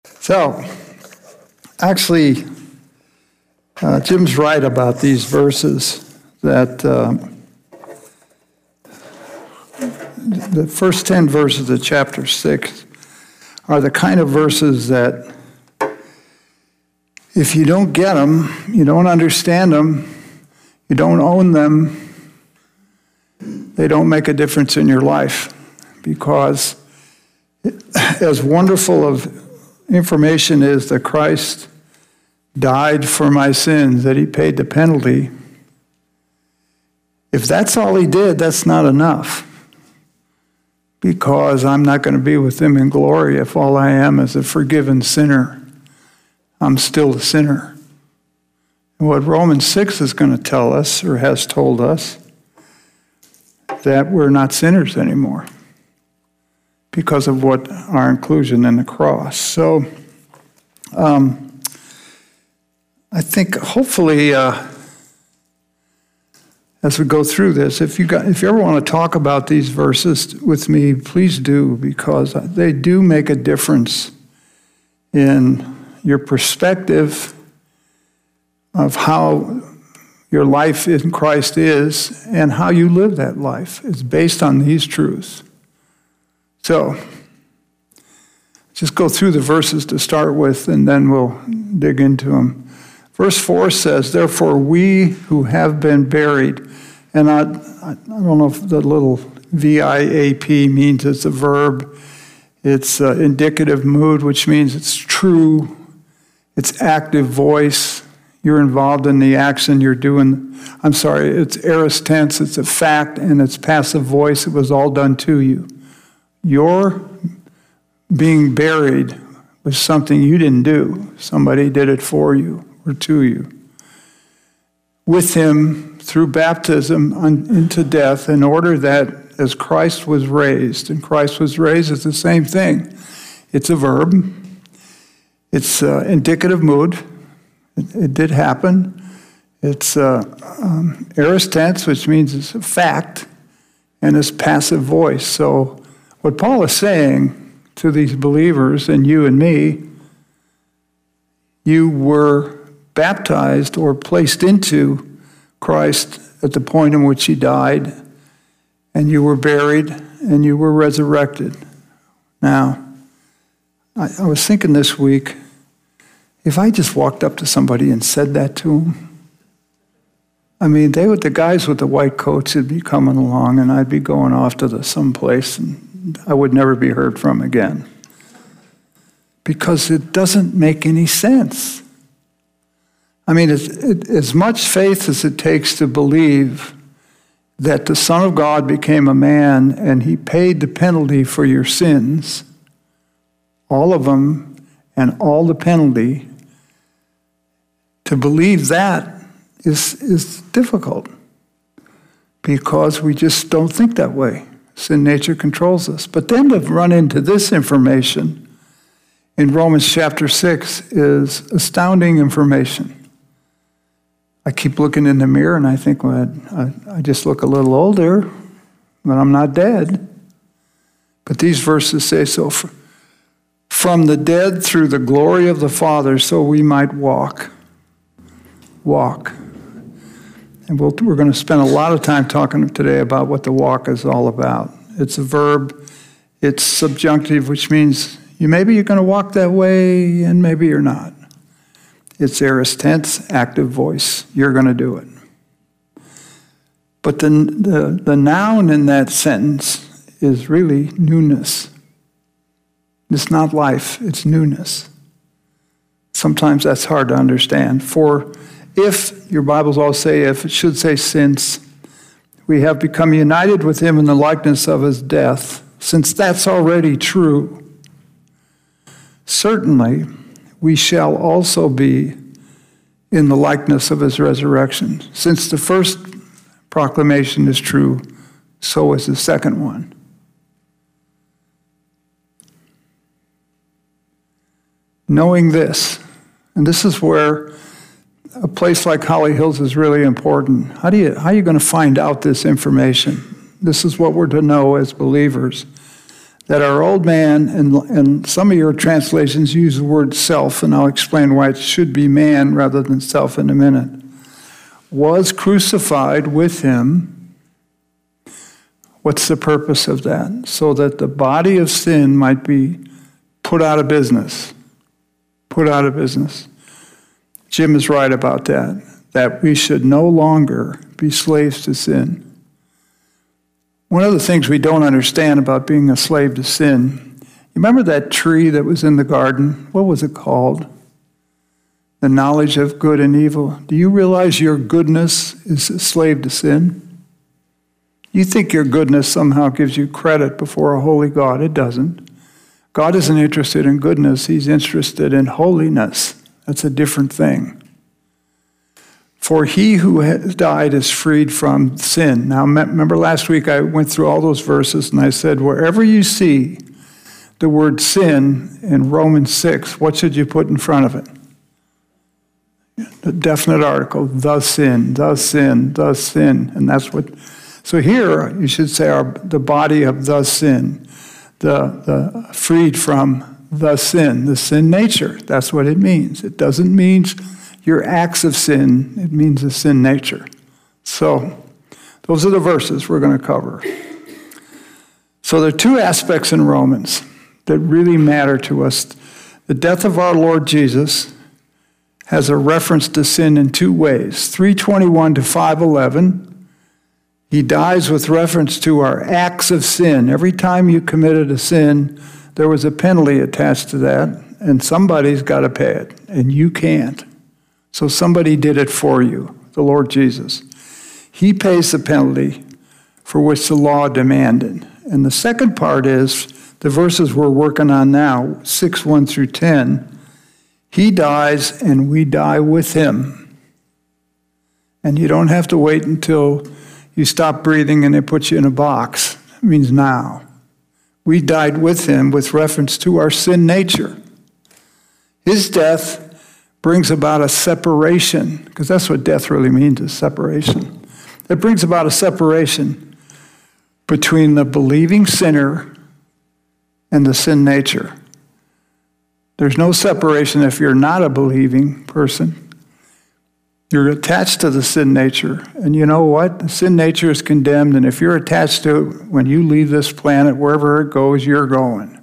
So, actually, Jim's right about these verses, that the first 10 verses of chapter 6 are the kind of verses that if you don't get them, you don't understand them, you don't own them, they don't make a difference in your life. Because as wonderful of information is that Christ died for my sins, that he paid the penalty, if that's all he did, that's not enough. Because I'm not going to be with him in glory if all I am is a forgiven sinner. I'm still a sinner. And what Romans 6 is going to tell us, or has told us, that we're not sinners anymore because of what our inclusion in the cross. So I think hopefully as we go through this, if you ever want to talk about these verses with me, please do, because they do make a difference in your perspective of how your life in Christ is and how you live that life. It's based on these truths. So, just go through the verses to start with, and then we'll dig into them. Verse 4 says, "Therefore we who have been buried," and I don't know if the little V-I-A-P means it's a verb. It's indicative mood, which means it's true. It's active voice. You're involved in the action you're doing. It's aorist tense. It's a fact, and it's passive voice. It was all done to you. Your being buried was something you didn't do. Somebody did it for you or to you. With him through baptism into death, in order that as Christ was raised, and Christ was raised is the same thing. It's a verb. It's indicative mood. It did happen. It's aorist tense, which means it's a fact, and it's passive voice. So what Paul is saying to these believers, and you and me, you were baptized or placed into Christ at the point in which he died, and you were buried, and you were resurrected. Now, I was thinking this week, if I just walked up to somebody and said that to them, the guys with the white coats would be coming along, and I'd be going off to some place, and I would never be heard from again. Because it doesn't make any sense. As much faith as it takes to believe that the Son of God became a man and he paid the penalty for your sins, all of them, and all the penalty, to believe that is difficult because we just don't think that way. Sin nature controls us. But then to run into this information in Romans chapter 6 is astounding information. I keep looking in the mirror and I think, well, I just look a little older, but I'm not dead. But these verses say so. From the dead through the glory of the Father, so we might walk. Walk. And we're going to spend a lot of time talking today about what the walk is all about. It's a verb. It's subjunctive, which means maybe you're going to walk that way and maybe you're not. It's aorist tense, active voice. You're going to do it. But the noun in that sentence is really newness. It's not life, it's newness. Sometimes that's hard to understand. For if, your Bibles all say if, it should say since, we have become united with him in the likeness of his death, since that's already true, certainly we shall also be in the likeness of his resurrection. Since the first proclamation is true, so is the second one. Knowing this, and this is where a place like Holly Hills is really important. How are you going to find out this information? This is what we're to know as believers. that our old man, and some of your translations use the word self, and I'll explain why it should be man rather than self in a minute, was crucified with him. What's the purpose of that? So that the body of sin might be put out of business. Put out of business. Jim is right about that we should no longer be slaves to sin. One of the things we don't understand about being a slave to sin, you remember that tree that was in the garden? What was it called? The knowledge of good and evil. Do you realize your goodness is a slave to sin? You think your goodness somehow gives you credit before a holy God. It doesn't. God isn't interested in goodness. He's interested in holiness. That's a different thing. For he who has died is freed from sin. Now, remember last week I went through all those verses and I said, wherever you see the word sin in Romans 6, what should you put in front of it? The definite article, the sin, the sin, the sin. And that's what, so here you should say the body of the sin, the freed from the sin nature. That's what it means. It doesn't mean your acts of sin, it means the sin nature. So, those are the verses we're going to cover. So there are two aspects in Romans that really matter to us. The death of our Lord Jesus has a reference to sin in two ways. 3:21 to 5:11, he dies with reference to our acts of sin. Every time you committed a sin, there was a penalty attached to that, and somebody's got to pay it, and you can't. So somebody did it for you, the Lord Jesus. He pays the penalty for which the law demanded. And the second part is the verses we're working on now, 6:1 through 10. He dies and we die with him. And you don't have to wait until you stop breathing and they put you in a box. It means now. We died with him with reference to our sin nature. His death brings about a separation, because that's what death really means, is separation. It brings about a separation between the believing sinner and the sin nature. There's no separation if you're not a believing person. You're attached to the sin nature. And you know what? The sin nature is condemned, and if you're attached to it, when you leave this planet, wherever it goes, you're going.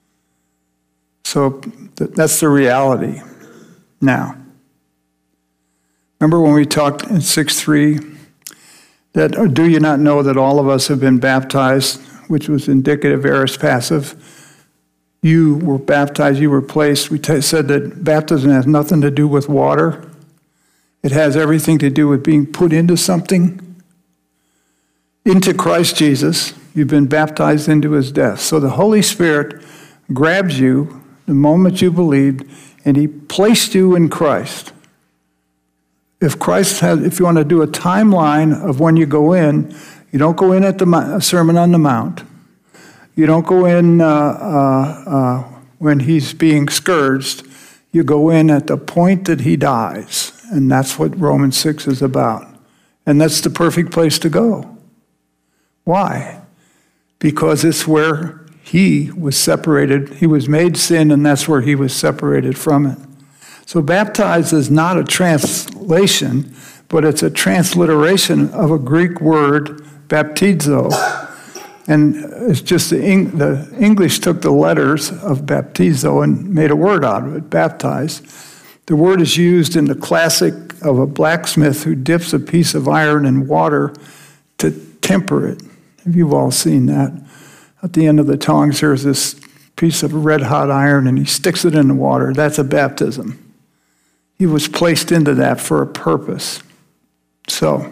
So that's the reality. Now, remember when we talked in 6:3 that, or do you not know that all of us have been baptized, which was indicative, aorist, passive? You were baptized, you were placed. We said that baptism has nothing to do with water. It has everything to do with being put into something, into Christ Jesus. You've been baptized into his death. So the Holy Spirit grabs you the moment you believed, and he placed you in Christ. If you want to do a timeline of when you go in, you don't go in at the Sermon on the Mount. You don't go in when he's being scourged. You go in at the point that he dies. And that's what Romans 6 is about. And that's the perfect place to go. Why? Because it's where he was separated. He was made sin, and that's where he was separated from it. So baptized is not a translation, but it's a transliteration of a Greek word, baptizo. And it's just the English took the letters of baptizo and made a word out of it, baptized. The word is used in the classic of a blacksmith who dips a piece of iron in water to temper it. You've all seen that. At the end of the tongs, there's this piece of red-hot iron, and he sticks it in the water. That's a baptism. He was placed into that for a purpose. So,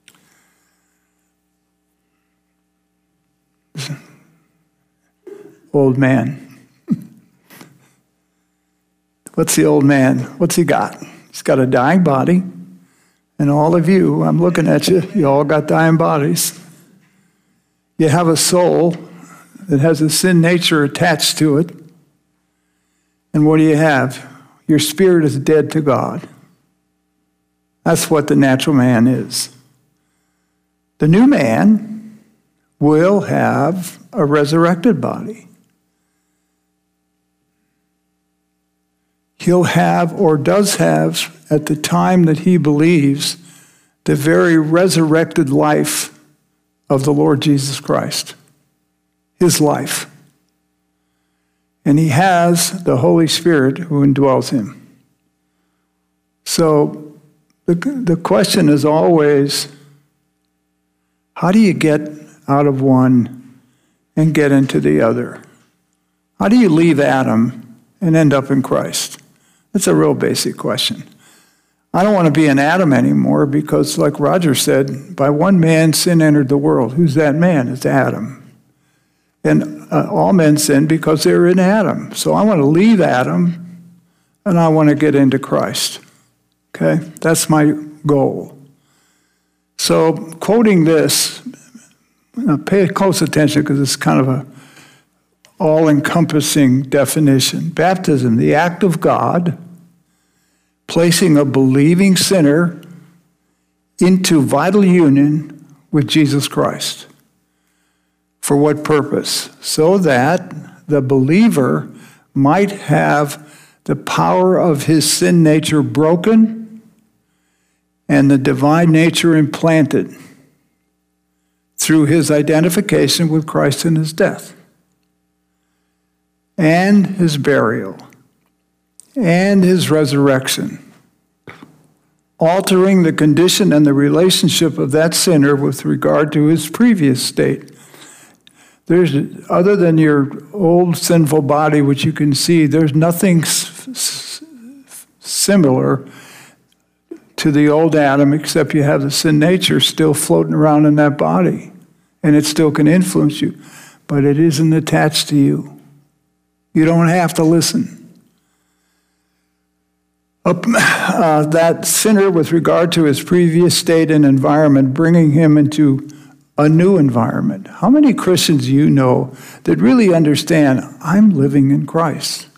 old man. What's the old man? What's he got? He's got a dying body. And all of you, I'm looking at you, you all got dying bodies. You have a soul that has a sin nature attached to it. And what do you have? Your spirit is dead to God. That's what the natural man is. The new man will have a resurrected body. he'll have or does have at the time that he believes the very resurrected life of the Lord Jesus Christ, his life. And he has the Holy Spirit who indwells him. So the question is always, how do you get out of one and get into the other? How do you leave Adam and end up in Christ? That's a real basic question. I don't want to be an Adam anymore because, like Roger said, by one man sin entered the world. Who's that man? It's Adam. And all men sin because they're in Adam. So I want to leave Adam and I want to get into Christ. Okay? That's my goal. So quoting this, pay close attention because it's kind of a all-encompassing definition. Baptism, the act of God placing a believing sinner into vital union with Jesus Christ. For what purpose? So that the believer might have the power of his sin nature broken and the divine nature implanted through his identification with Christ in his death and his burial and his resurrection, altering the condition and the relationship of that sinner with regard to his previous state. There's, other than your old sinful body, which you can see, there's nothing similar to the old Adam, except you have the sin nature still floating around in that body, and it still can influence you, but it isn't attached to you. You don't have to listen. That sinner with regard to his previous state and environment, bringing him into a new environment. How many Christians you know that really understand, I'm living in Christ?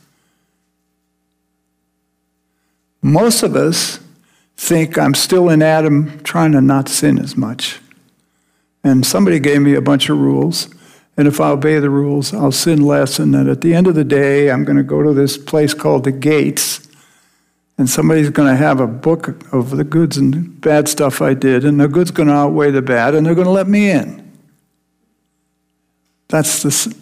Most of us think I'm still in Adam trying to not sin as much. And somebody gave me a bunch of rules, and if I obey the rules, I'll sin less, and then at the end of the day, I'm going to go to this place called the Gates, and somebody's going to have a book of the goods and bad stuff I did, and the good's going to outweigh the bad, and they're going to let me in. But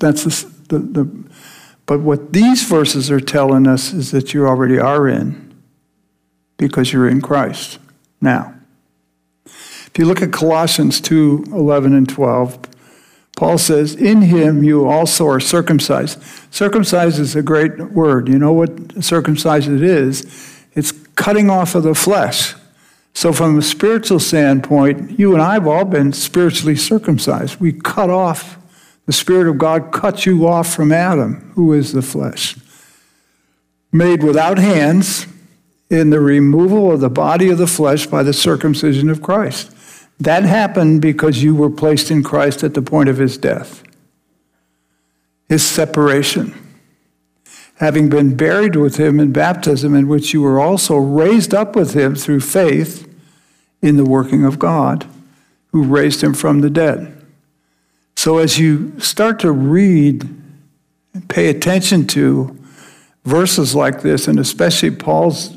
what these verses are telling us is that you already are in, because you're in Christ. Now, if you look at Colossians 2:11 and 12, Paul says, in him you also are circumcised. Circumcised is a great word. You know what circumcised it is? It's cutting off of the flesh. So from a spiritual standpoint, you and I have all been spiritually circumcised. We cut off, the Spirit of God cut you off from Adam, who is the flesh. Made without hands in the removal of the body of the flesh by the circumcision of Christ. That happened because you were placed in Christ at the point of his death. His separation. Having been buried with him in baptism, in which you were also raised up with him through faith in the working of God, who raised him from the dead. So as you start to read and pay attention to verses like this, and especially Paul's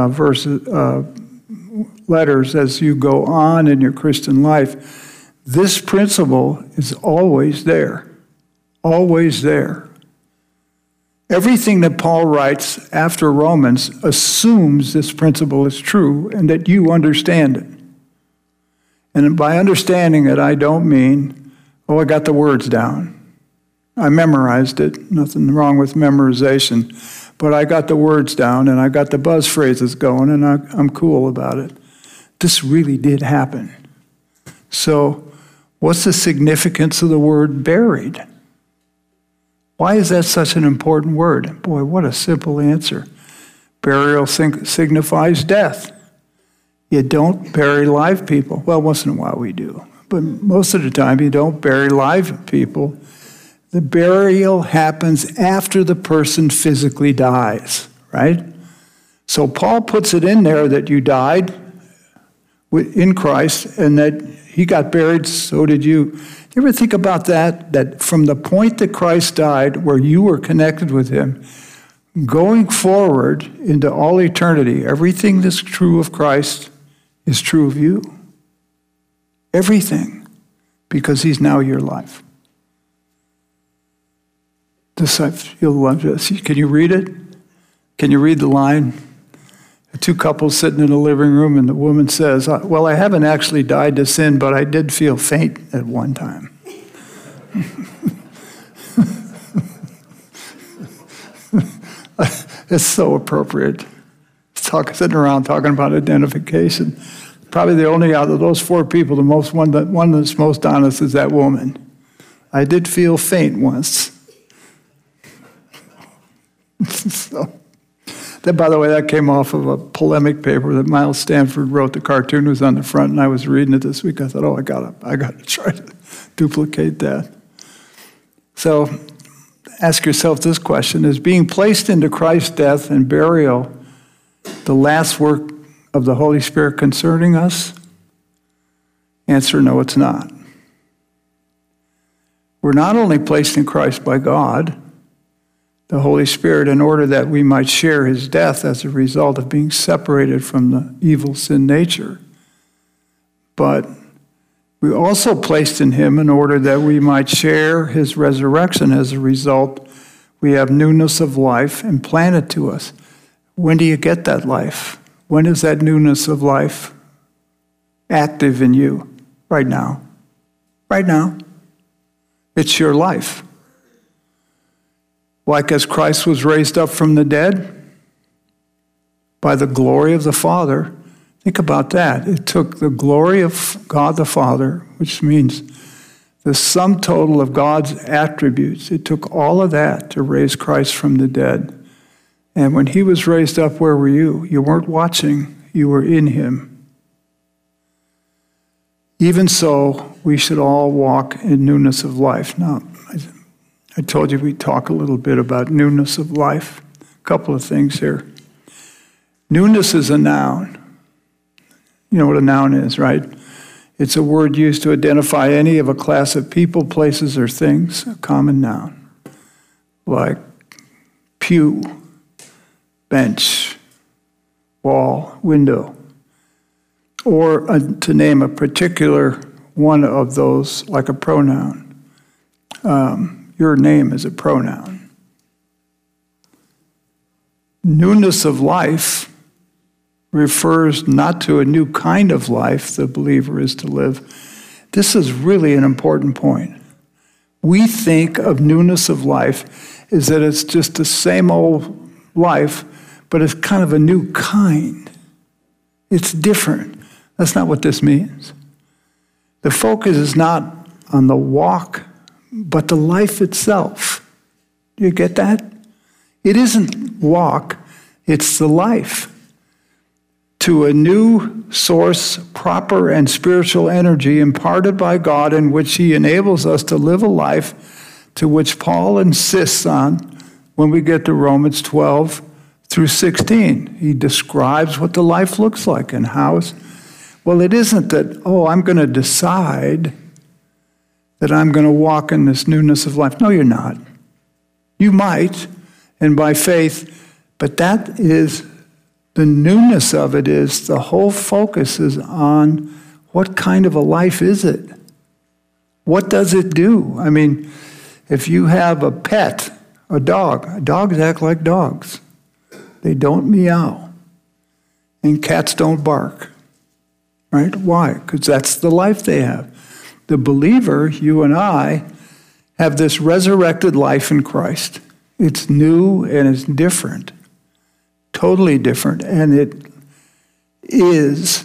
letters as you go on in your Christian life, this principle is always there. Always there. Everything that Paul writes after Romans assumes this principle is true and that you understand it. And by understanding it, I don't mean, oh, I got the words down. I memorized it. Nothing wrong with memorization. But I got the words down and I got the buzz phrases going and I'm cool about it. This really did happen. So what's the significance of the word buried? Why is that such an important word? Boy, what a simple answer. Burial signifies death. You don't bury live people. Well, once in a while we do. But most of the time you don't bury live people. The burial happens after the person physically dies, right? So Paul puts it in there that you died in Christ and that he got buried, so did you. You ever think about that? That from the point that Christ died, where you were connected with him, going forward into all eternity, everything that's true of Christ is true of you. Everything. Because he's now your life. You'll love this. Can you read it? Can you read the line? The two couples sitting in a living room, and the woman says, well, I haven't actually died to sin, but I did feel faint at one time. It's so appropriate. Sitting around talking about identification. Probably the only out of those four people, the one that's most honest is that woman. I did feel faint once. So, that, by the way, that came off of a polemic paper that Miles Stanford wrote. The cartoon was on the front, and I was reading it this week. I thought, I got to try to duplicate that. So, ask yourself this question: is being placed into Christ's death and burial the last work of the Holy Spirit concerning us? Answer: no, it's not. We're not only placed in Christ by God, the Holy Spirit, in order that we might share his death as a result of being separated from the evil sin nature, but we also placed in him in order that we might share his resurrection. As a result, we have newness of life implanted to us. When do you get that life? When is that newness of life active in you? Right now. Right now. It's your life. Like as Christ was raised up from the dead by the glory of the Father. Think about that. It took the glory of God the Father, which means the sum total of God's attributes. It took all of that to raise Christ from the dead. And when he was raised up, where were you? You weren't watching, you were in him. Even so, we should all walk in newness of life. Now, I told you we'd talk a little bit about newness of life. A couple of things here. Newness is a noun. You know what a noun is, right? It's a word used to identify any of a class of people, places, or things, a common noun. Like pew, bench, wall, window. Or to name a particular one of those, like a pronoun. Your name is a pronoun. Newness of life refers not to a new kind of life the believer is to live. This is really an important point. We think of newness of life as that it's just the same old life, but it's kind of a new kind. It's different. That's not what this means. The focus is not on the walk, but the life itself. Do you get that? It isn't walk, it's the life. To a new source, proper and spiritual energy imparted by God, in which he enables us to live a life to which Paul insists on when we get to Romans 12 through 16. He describes what the life looks like and how it's... Well, it isn't that, I'm going to decide that I'm going to walk in this newness of life. No, you're not. You might, and by faith, but that is... The newness of it is the whole focus is on what kind of a life is it? What does it do? I mean, if you have a pet, dogs act like dogs. They don't meow. And cats don't bark. Right? Why? Because that's the life they have. The believer, you and I, have this resurrected life in Christ. It's new and it's different. Totally different, and it is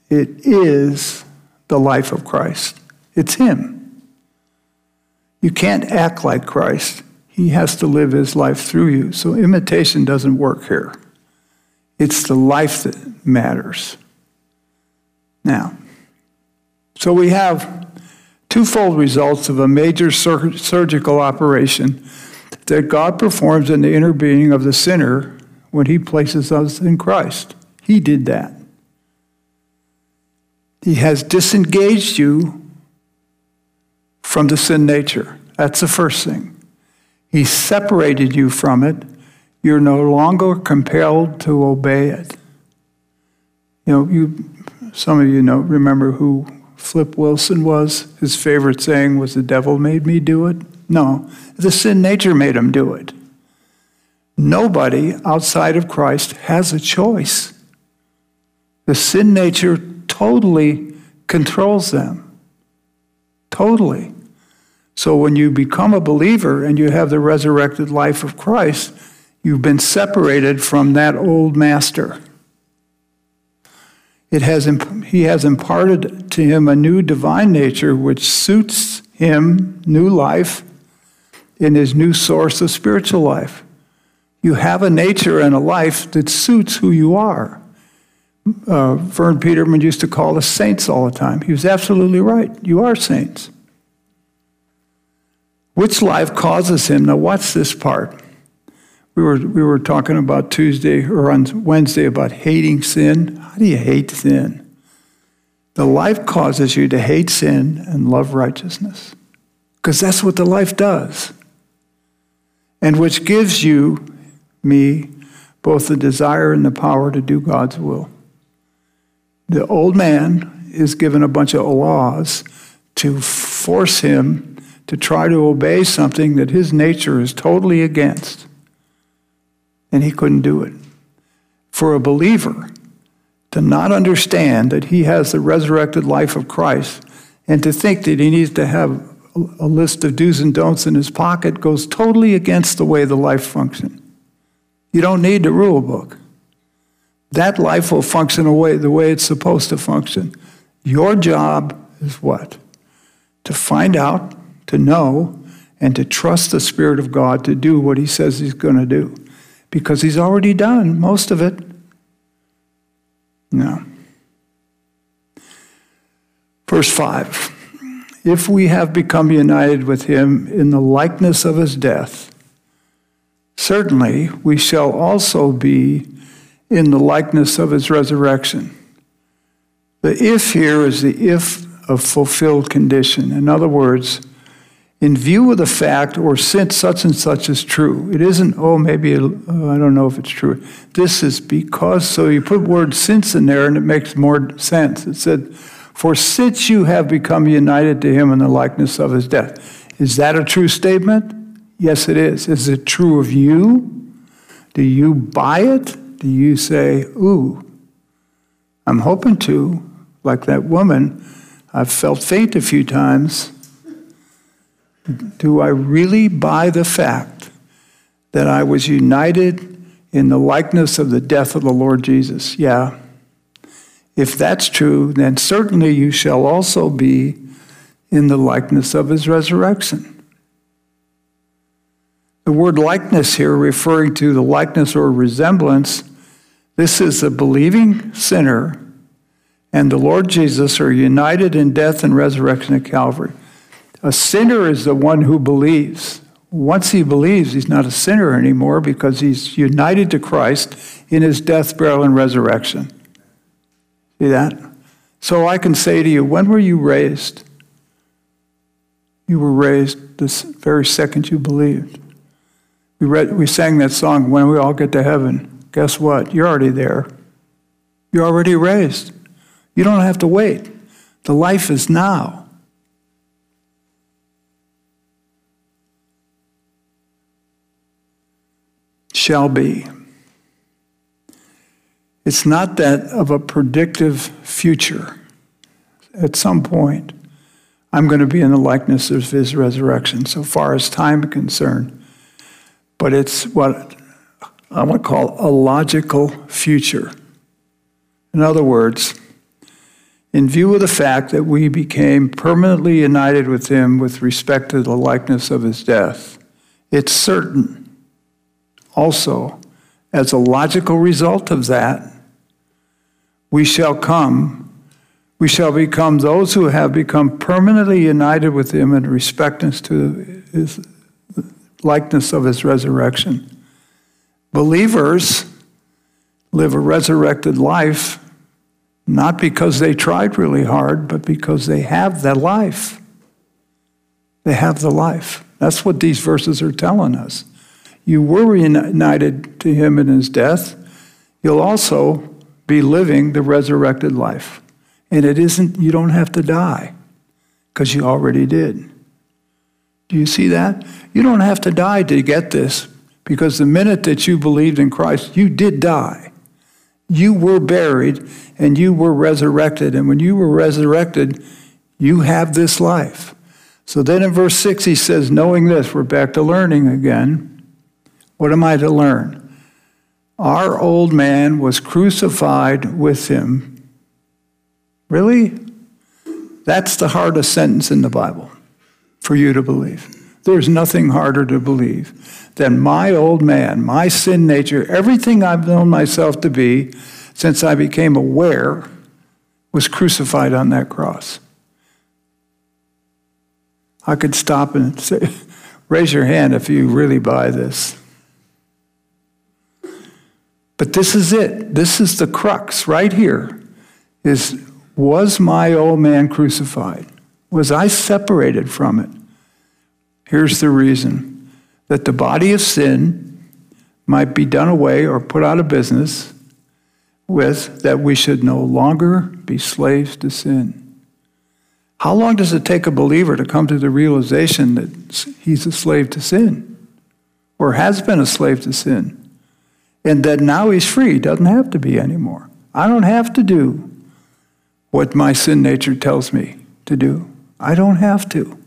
the life of Christ. It's him. You can't act like Christ. He has to live his life through you. So imitation doesn't work here. It's the life that matters. Now, so we have twofold results of a major surgical operation that God performs in the inner being of the sinner when he places us in Christ. He did that. He has disengaged you from the sin nature. That's the first thing. He separated you from it. you're no longer compelled to obey it. Some of you remember who Flip Wilson was. His favorite saying was, "The devil made me do it." No, the sin nature made him do it. Nobody outside of Christ has a choice. The sin nature totally controls them. Totally. So when you become a believer and you have the resurrected life of Christ, you've been separated from that old master. He has imparted to him a new divine nature which suits him, new life, in his new source of spiritual life. You have a nature and a life that suits who you are. Vern Peterman used to call us saints all the time. He was absolutely right. You are saints. Which life causes him? Now watch this part. We were talking about Tuesday or on Wednesday about hating sin. How do you hate sin? The life causes you to hate sin and love righteousness, because that's what the life does. And which gives you, me, both the desire and the power to do God's will. The old man is given a bunch of laws to force him to try to obey something that his nature is totally against. And he couldn't do it. For a believer to not understand that he has the resurrected life of Christ and to think that he needs to have a list of do's and don'ts in his pocket goes totally against the way the life functions. You don't need the rule book. That life will function the way it's supposed to function. Your job is what? To find out, to know, and to trust the Spirit of God to do what he says he's going to do. Because he's already done most of it. No. Verse 5. If we have become united with him in the likeness of his death, certainly we shall also be in the likeness of his resurrection. The if here is the if of fulfilled condition. In other words, in view of the fact, or since such and such is true. It isn't, maybe, I don't know if it's true. This is because, so you put word since in there and it makes more sense. It said, for since you have become united to him in the likeness of his death. Is that a true statement? Yes, it is. Is it true of you? Do you buy it? Do you say, ooh, I'm hoping to, like that woman, I've felt faint a few times. Do I really buy the fact that I was united in the likeness of the death of the Lord Jesus? Yeah. If that's true, then certainly you shall also be in the likeness of his resurrection. The word likeness here referring to the likeness or resemblance, this is a believing sinner and the Lord Jesus are united in death and resurrection at Calvary. A sinner is the one who believes. Once he believes, he's not a sinner anymore because he's united to Christ in his death, burial, and resurrection. See that? So I can say to you, when were you raised? You were raised this very second you believed. We sang that song, When We All Get to Heaven. Guess what? You're already there. You're already raised. You don't have to wait. The life is now. Shall be. It's not that of a predictive future. At some point, I'm going to be in the likeness of his resurrection, so far as time is concerned. But it's what I want to call a logical future. In other words, in view of the fact that we became permanently united with him with respect to the likeness of his death, it's certain also, as a logical result of that, we shall become those who have become permanently united with him in respect to his likeness of his resurrection. Believers live a resurrected life, not because they tried really hard, but because they have that life. They have the life. That's what these verses are telling us. you were united to him in his death, you'll also be living the resurrected life. And you don't have to die, because you already did. Do you see that? You don't have to die to get this, because the minute that you believed in Christ, you did die. You were buried, and you were resurrected. And when you were resurrected, you have this life. So then in verse 6, he says, knowing this, we're back to learning again. What am I to learn? Our old man was crucified with him. Really? That's the hardest sentence in the Bible for you to believe. There's nothing harder to believe than my old man, my sin nature, everything I've known myself to be since I became aware was crucified on that cross. I could stop and say, raise your hand if you really buy this. But this is it. This is the crux right here. Was my old man crucified? Was I separated from it? Here's the reason. That the body of sin might be done away or put out of business with, that we should no longer be slaves to sin. How long does it take a believer to come to the realization that he's a slave to sin or has been a slave to sin? And that now he's free, doesn't have to be anymore. I don't have to do what my sin nature tells me to do. I don't have to.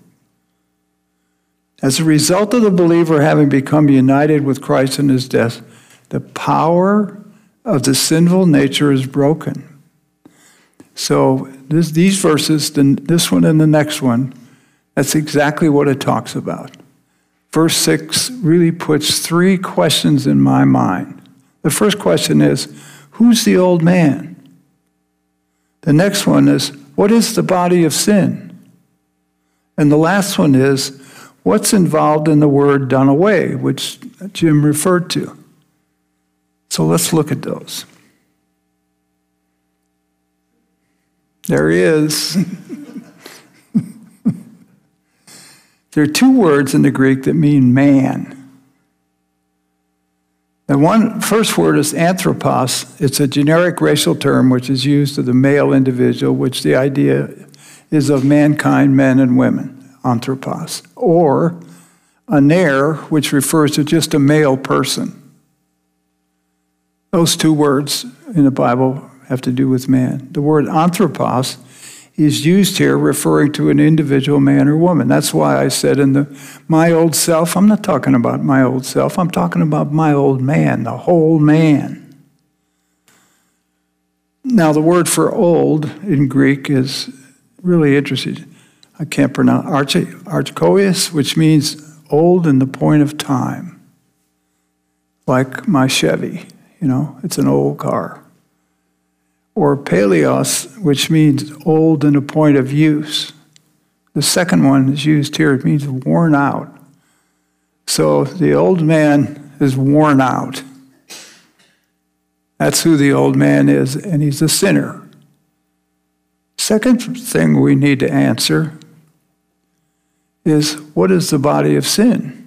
As a result of the believer having become united with Christ in his death, the power of the sinful nature is broken. So these verses, this one and the next one, that's exactly what it talks about. Verse 6 really puts three questions in my mind. The first question is, who's the old man? The next one is, what is the body of sin? And the last one is, what's involved in the word done away, which Jim referred to? So let's look at those. There he is. There are two words in the Greek that mean man. The first word is anthropos. It's a generic racial term which is used of the male individual, which the idea is of mankind, men and women, anthropos. Or aner, which refers to just a male person. Those two words in the Bible have to do with man. The word anthropos is used here referring to an individual man or woman. That's why I said my old self, I'm not talking about my old self, I'm talking about my old man, the whole man. Now, the word for old in Greek is really interesting. I can't pronounce archikoios, which means old in the point of time. Like my Chevy, it's an old car. Or paleos, which means old in a point of use. The second one is used here. It means worn out. So the old man is worn out. That's who the old man is, and he's a sinner. Second thing we need to answer is, what is the body of sin?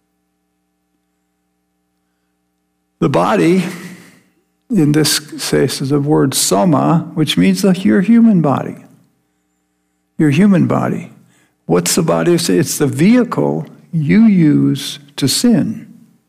The body, in this case, is the word soma, which means your human body. Your human body. What's the body of sin? It's the vehicle you use to sin.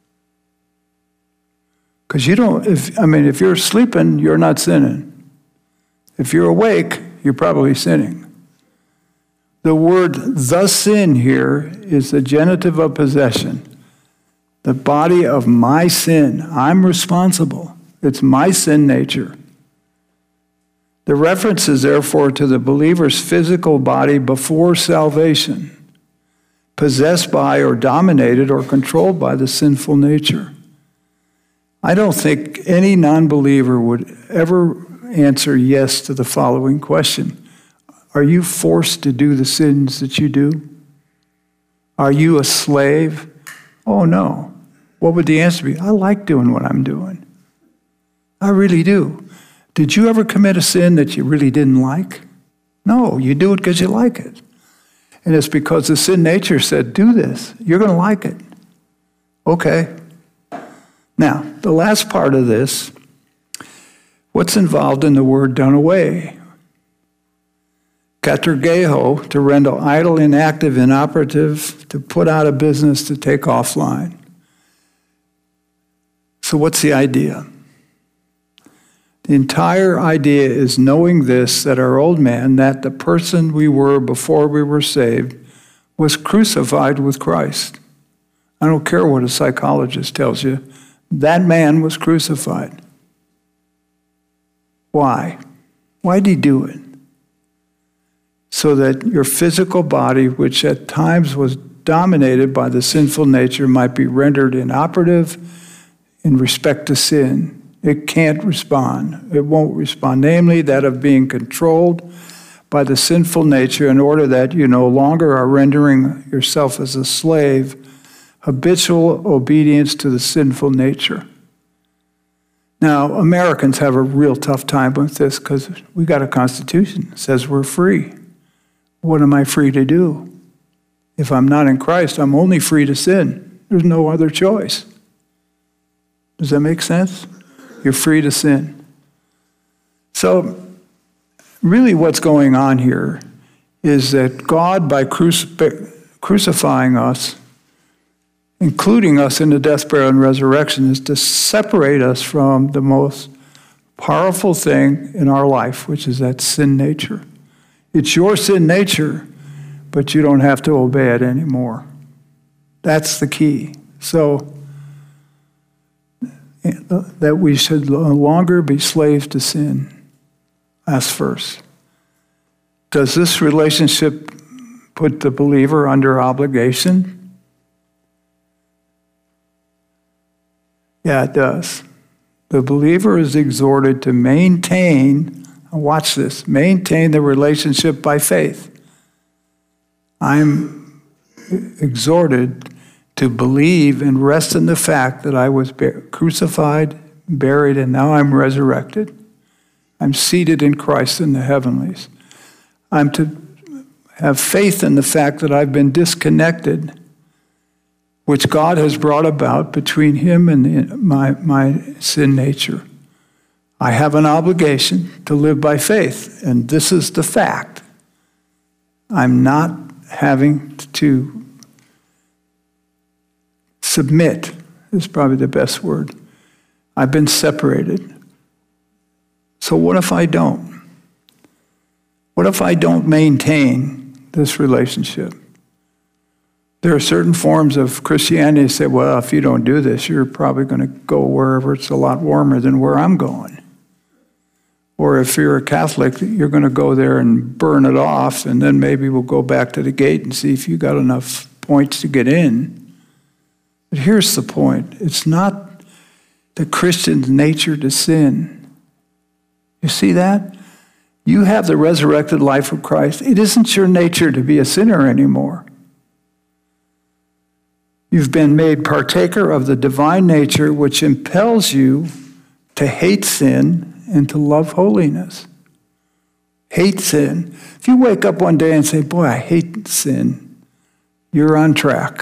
Because if you're sleeping, you're not sinning. If you're awake, you're probably sinning. The word the sin here is the genitive of possession. The body of my sin. I'm responsible. It's my sin nature. The reference is therefore to the believer's physical body before salvation, possessed by or dominated or controlled by the sinful nature. I don't think any non-believer would ever answer yes to the following question. Are you forced to do the sins that you do? Are you a slave? Oh, no. What would the answer be? I like doing what I'm doing. I really do. Did you ever commit a sin that you really didn't like? No, you do it because you like it. And it's because the sin nature said, do this. You're going to like it. Okay, Now, the last part of this, what's involved in the word done away? Katergeho, to render idle, inactive, inoperative, to put out of business, to take offline. So what's the idea? The entire idea is knowing this, that our old man, that the person we were before we were saved, was crucified with Christ. I don't care what a psychologist tells you. That man was crucified. Why? Why did he do it? So that your physical body, which at times was dominated by the sinful nature, might be rendered inoperative in respect to sin. It can't respond. It won't respond. Namely, that of being controlled by the sinful nature in order that you no longer are rendering yourself as a slave, habitual obedience to the sinful nature. Now, Americans have a real tough time with this because we got a constitution that says we're free. What am I free to do? If I'm not in Christ, I'm only free to sin. There's no other choice. Does that make sense? You're free to sin. So, really what's going on here is that God, by crucifying us, including us in the death, burial, and resurrection, is to separate us from the most powerful thing in our life, which is that sin nature. It's your sin nature, but you don't have to obey it anymore. That's the key. So, that we should no longer be slaves to sin. That's first. Does this relationship put the believer under obligation? Yeah, it does. The believer is exhorted to maintain, watch this, maintain the relationship by faith. I'm exhorted to believe and rest in the fact that I was crucified, buried, and now I'm resurrected. I'm seated in Christ in the heavenlies. I'm to have faith in the fact that I've been disconnected, which God has brought about between him and my sin nature. I have an obligation to live by faith, and this is the fact. I'm not having to submit, is probably the best word. I've been separated. So what if I don't? What if I don't maintain this relationship? There are certain forms of Christianity that say, well, if you don't do this, you're probably going to go wherever it's a lot warmer than where I'm going. Or if you're a Catholic, you're going to go there and burn it off, and then maybe we'll go back to the gate and see if you got enough points to get in. But here's the point. It's not the Christian's nature to sin. You see that? You have the resurrected life of Christ. It isn't your nature to be a sinner anymore. You've been made partaker of the divine nature, which impels you to hate sin and to love holiness. Hate sin. If you wake up one day and say, boy, I hate sin, you're on track.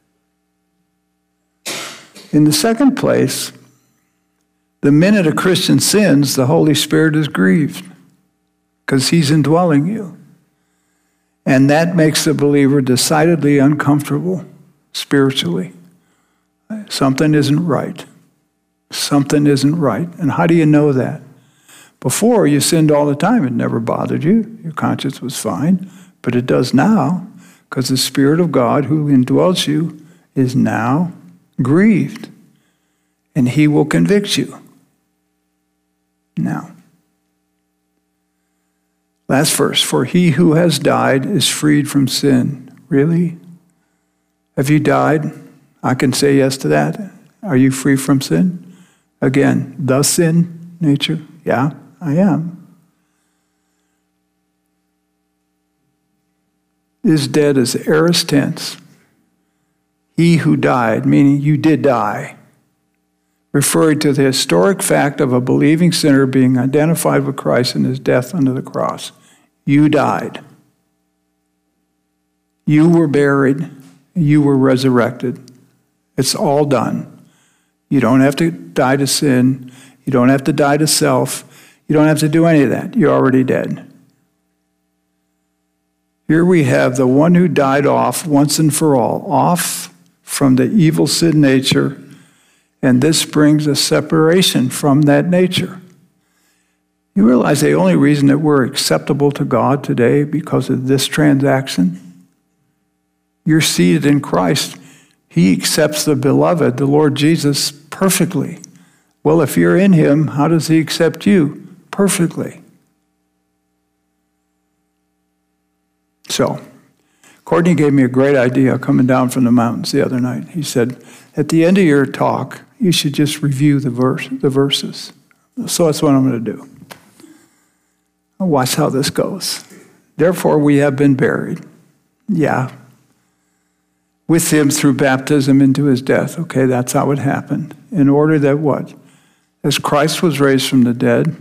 In the second place, the minute a Christian sins, the Holy Spirit is grieved because he's indwelling you. And that makes the believer decidedly uncomfortable spiritually. Something isn't right. Something isn't right. And how do you know that? Before, you sinned all the time. It never bothered you. Your conscience was fine. But it does now, because the Spirit of God who indwells you is now grieved. And he will convict you. Now, last verse. For he who has died is freed from sin. Really? Have you died? I can say yes to that. Are you free from sin? Again, the sin nature. Yeah, I am. Is dead as aorist tense. He who died, meaning you did die, referring to the historic fact of a believing sinner being identified with Christ in his death under the cross. You died. You were buried. You were resurrected. It's all done. You don't have to die to sin. You don't have to die to self. You don't have to do any of that. You're already dead. Here we have the one who died off once and for all, off from the evil sin nature, and this brings a separation from that nature. You realize the only reason that we're acceptable to God today because of this transaction? You're seated in Christ. He accepts the beloved, the Lord Jesus, perfectly. Well, if you're in him, how does he accept you? Perfectly. So, Courtney gave me a great idea coming down from the mountains the other night. He said, at the end of your talk, you should just review the verses. So that's what I'm going to do. I'll watch how this goes. Therefore, we have been buried. Yeah. With him through baptism into his death. Okay, that's how it happened. In order that what? As Christ was raised from the dead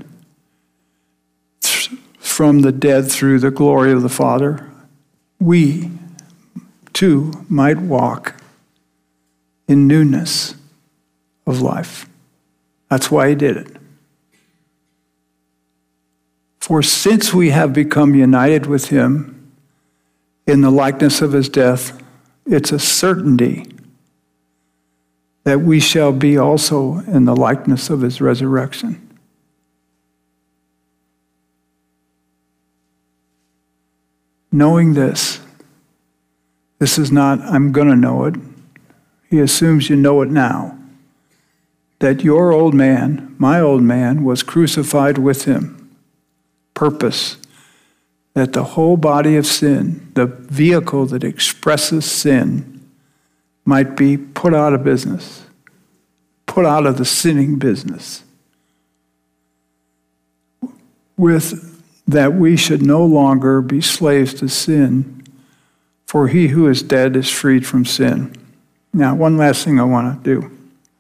through the glory of the Father, we too might walk in newness of life. That's why he did it. For since we have become united with him in the likeness of his death, it's a certainty that we shall be also in the likeness of his resurrection. Knowing this is not, I'm going to know it. He assumes you know it now. That your old man, my old man, was crucified with him. Purpose. That the whole body of sin, the vehicle that expresses sin, might be put out of business. Put out of the sinning business. With that we should no longer be slaves to sin, for he who is dead is freed from sin. Now, one last thing I want to do.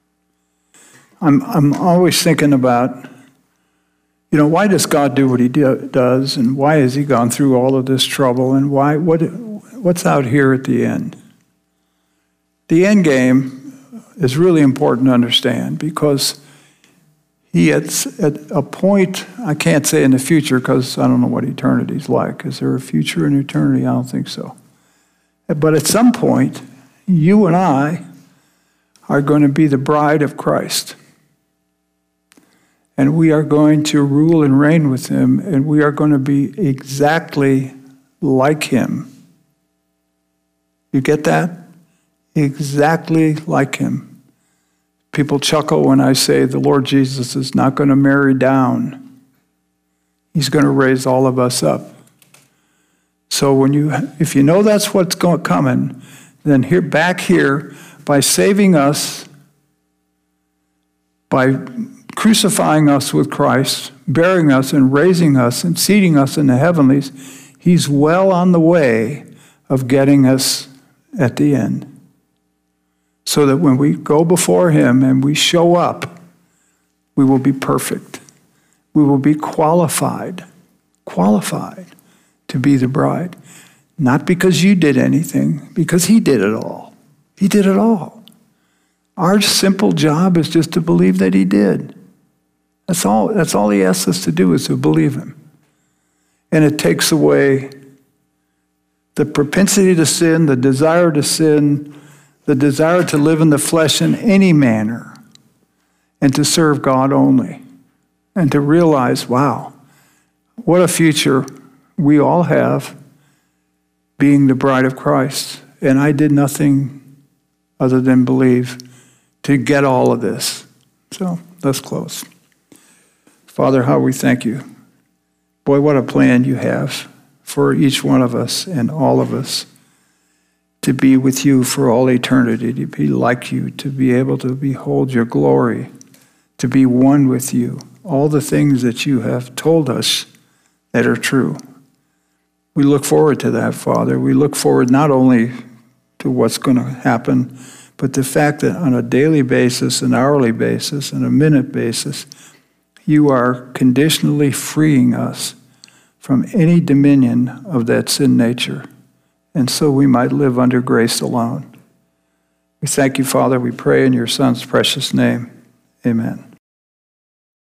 I'm always thinking about, why does God do what he does, and why has he gone through all of this trouble, and what's out here at the end? The end game is really important to understand because he at a point, I can't say in the future because I don't know what eternity's like. Is there a future in eternity? I don't think so. But at some point, you and I are going to be the bride of Christ. And we are going to rule and reign with him, and we are going to be exactly like him. You get that? Exactly like him. People chuckle when I say the Lord Jesus is not going to marry down. He's going to raise all of us up. So if you know that's what's coming, then back here, by saving us, by crucifying us with Christ, bearing us and raising us and seating us in the heavenlies, he's well on the way of getting us at the end. So that when we go before him and we show up, we will be perfect. We will be qualified to be the bride. Not because you did anything, because he did it all. He did it all. Our simple job is just to believe that he did. That's all he asks us to do is to believe him. And it takes away the propensity to sin, the desire to sin, the desire to live in the flesh in any manner, and to serve God only, and to realize, wow, what a future we all have being the bride of Christ. And I did nothing other than believe to get all of this. So let's close. Father, how we thank you. Boy, what a plan you have for each one of us and all of us to be with you for all eternity, to be like you, to be able to behold your glory, to be one with you, all the things that you have told us that are true. We look forward to that, Father. We look forward not only to what's going to happen, but the fact that on a daily basis, an hourly basis, and a minute basis, you are conditionally freeing us from any dominion of that sin nature. And so we might live under grace alone. We thank you, Father. We pray in your Son's precious name. Amen.